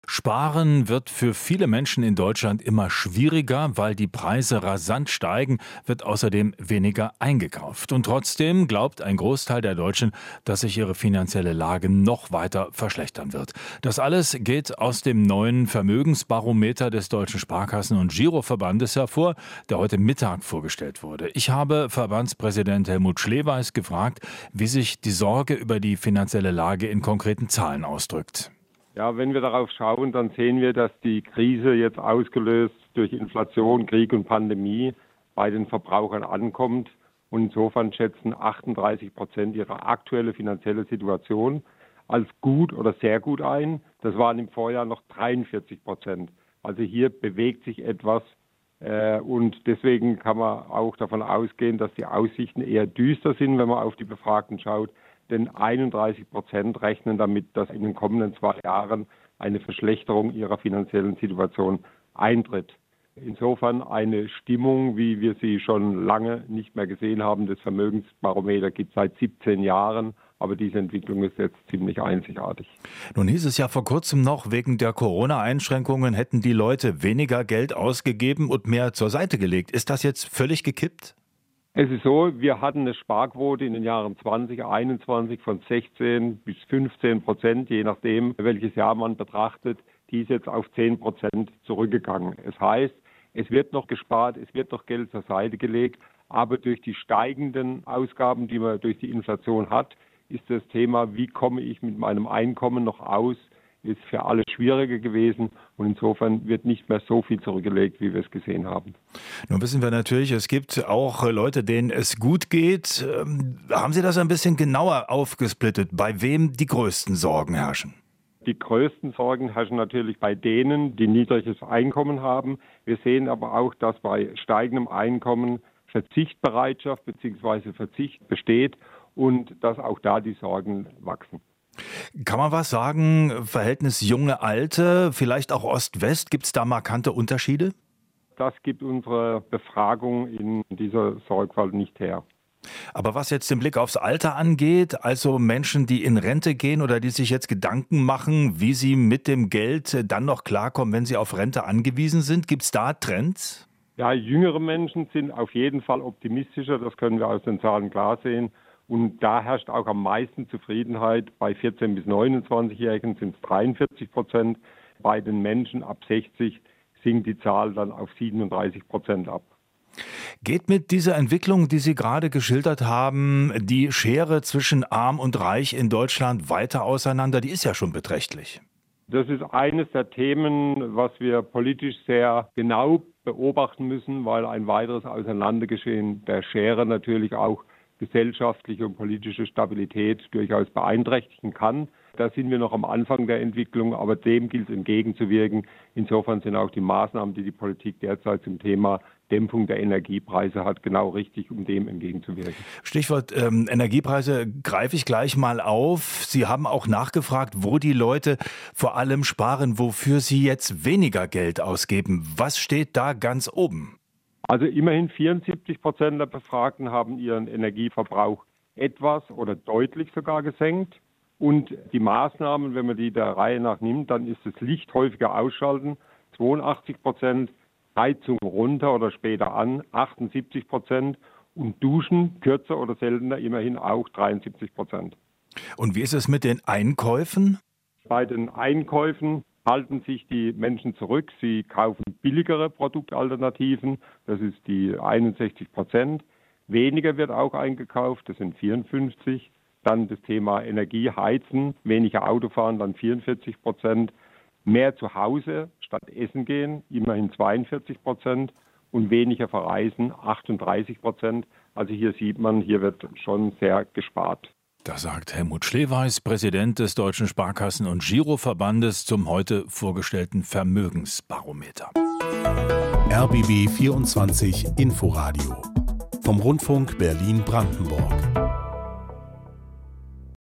Sparen wird für viele Menschen in Deutschland immer schwieriger, weil die Preise rasant steigen, wird außerdem weniger eingekauft. Und trotzdem glaubt ein Großteil der Deutschen, dass sich ihre finanzielle Lage noch weiter verschlechtern wird. Das alles geht aus dem neuen Vermögensbarometer des Deutschen Sparkassen- und Giroverbandes hervor, der heute Mittag vorgestellt wurde. Ich habe Verbandspräsident Helmut Schleweis gefragt, wie sich die Sorge über die finanzielle Lage in konkreten Zahlen ausdrückt. Ja, wenn wir darauf schauen, dann sehen wir, dass die Krise jetzt ausgelöst durch Inflation, Krieg und Pandemie bei den Verbrauchern ankommt. Und insofern schätzen 38% ihre aktuelle finanzielle Situation als gut oder sehr gut ein. Das waren im Vorjahr noch 43%. Also hier bewegt sich etwas. Und deswegen kann man auch davon ausgehen, dass die Aussichten eher düster sind, wenn man auf die Befragten schaut. Denn 31% rechnen damit, dass in den kommenden 2 Jahren eine Verschlechterung ihrer finanziellen Situation eintritt. Insofern eine Stimmung, wie wir sie schon lange nicht mehr gesehen haben. Das Vermögensbarometer gibt es seit 17 Jahren, aber diese Entwicklung ist jetzt ziemlich einzigartig. Nun hieß es ja vor kurzem noch, wegen der Corona-Einschränkungen hätten die Leute weniger Geld ausgegeben und mehr zur Seite gelegt. Ist das jetzt völlig gekippt? Es ist so, wir hatten eine Sparquote in den Jahren 2021 von 16 bis 15%, je nachdem, welches Jahr man betrachtet. Die ist jetzt auf 10% zurückgegangen. Es heißt, es wird noch gespart, es wird noch Geld zur Seite gelegt, aber durch die steigenden Ausgaben, die man durch die Inflation hat, ist das Thema, wie komme ich mit meinem Einkommen noch aus, ist für alle schwieriger gewesen und insofern wird nicht mehr so viel zurückgelegt, wie wir es gesehen haben. Nun wissen wir natürlich, es gibt auch Leute, denen es gut geht. Haben Sie das ein bisschen genauer aufgesplittet, bei wem die größten Sorgen herrschen? Die größten Sorgen herrschen natürlich bei denen, die niedriges Einkommen haben. Wir sehen aber auch, dass bei steigendem Einkommen Verzichtbereitschaft bzw. Verzicht besteht und dass auch da die Sorgen wachsen. Kann man was sagen, Verhältnis Junge-Alte, vielleicht auch Ost-West, gibt es da markante Unterschiede? Das gibt unsere Befragung in dieser Sorgfalt nicht her. Aber was jetzt den Blick aufs Alter angeht, also Menschen, die in Rente gehen oder die sich jetzt Gedanken machen, wie sie mit dem Geld dann noch klarkommen, wenn sie auf Rente angewiesen sind, gibt es da Trends? Ja, jüngere Menschen sind auf jeden Fall optimistischer, das können wir aus den Zahlen klar sehen. Und da herrscht auch am meisten Zufriedenheit. Bei 14- bis 29-Jährigen sind es 43%. Bei den Menschen ab 60 sinkt die Zahl dann auf 37% ab. Geht mit dieser Entwicklung, die Sie gerade geschildert haben, die Schere zwischen Arm und Reich in Deutschland weiter auseinander? Die ist ja schon beträchtlich. Das ist eines der Themen, was wir politisch sehr genau beobachten müssen, weil ein weiteres Auseinandergeschehen der Schere natürlich auch gesellschaftliche und politische Stabilität durchaus beeinträchtigen kann. Da sind wir noch am Anfang der Entwicklung, aber dem gilt es entgegenzuwirken. Insofern sind auch die Maßnahmen, die die Politik derzeit zum Thema Dämpfung der Energiepreise hat, genau richtig, um dem entgegenzuwirken. Stichwort Energiepreise greife ich gleich mal auf. Sie haben auch nachgefragt, wo die Leute vor allem sparen, wofür sie jetzt weniger Geld ausgeben. Was steht da ganz oben? Also immerhin 74% der Befragten haben ihren Energieverbrauch etwas oder deutlich sogar gesenkt. Und die Maßnahmen, wenn man die der Reihe nach nimmt, dann ist das Licht häufiger ausschalten, 82%, Heizung runter oder später an, 78% und Duschen kürzer oder seltener immerhin auch 73%. Und wie ist es mit den Einkäufen? Bei den Einkäufen halten sich die Menschen zurück. Sie kaufen billigere Produktalternativen, das ist die 61%. Weniger wird auch eingekauft, das sind 54%. Dann das Thema Energie, Heizen, weniger Autofahren, dann 44%. Mehr zu Hause statt essen gehen, immerhin 42%. Und weniger verreisen, 38%. Also hier sieht man, hier wird schon sehr gespart. Das sagt Helmut Schleweis, Präsident des Deutschen Sparkassen- und Giroverbandes, zum heute vorgestellten Vermögensbarometer. RBB 24 Inforadio vom Rundfunk Berlin-Brandenburg.